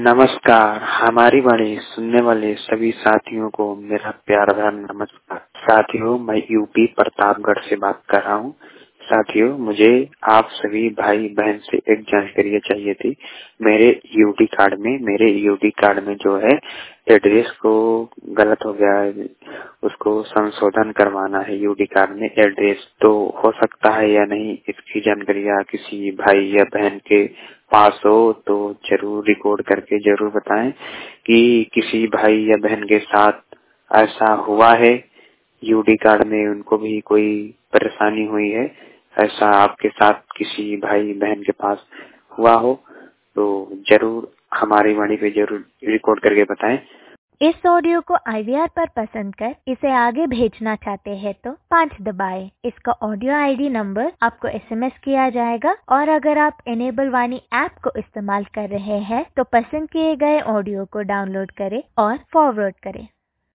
नमस्कार, हमारी वाणी सुनने वाले सभी साथियों को मेरा प्यार भरा नमस्कार। साथियों, मैं यूपी प्रतापगढ़ से बात कर रहा हूँ। साथियों, मुझे आप सभी भाई बहन से एक जानकारी चाहिए थी। मेरे यूडी कार्ड में जो है एड्रेस को गलत हो गया है, उसको संशोधन करवाना है। यूडी कार्ड में एड्रेस तो हो सकता है या नहीं, इसकी जानकारी किसी भाई या बहन के पास हो तो जरूर रिकॉर्ड करके जरूर बताएं कि किसी भाई या बहन के साथ ऐसा हुआ है, यूडी कार्ड में उनको भी कोई परेशानी हुई है, ऐसा आपके साथ किसी भाई बहन के पास हुआ हो तो जरूर हमारी वाणी पे जरूर रिकॉर्ड करके बताएं। इस ऑडियो को IVR पर पसंद कर इसे आगे भेजना चाहते हैं तो 5 दबाएं। इसका ऑडियो ID नंबर आपको SMS किया जाएगा और अगर आप इनेबल वाणी ऐप को इस्तेमाल कर रहे हैं तो पसंद किए गए ऑडियो को डाउनलोड करें और फॉरवर्ड करें।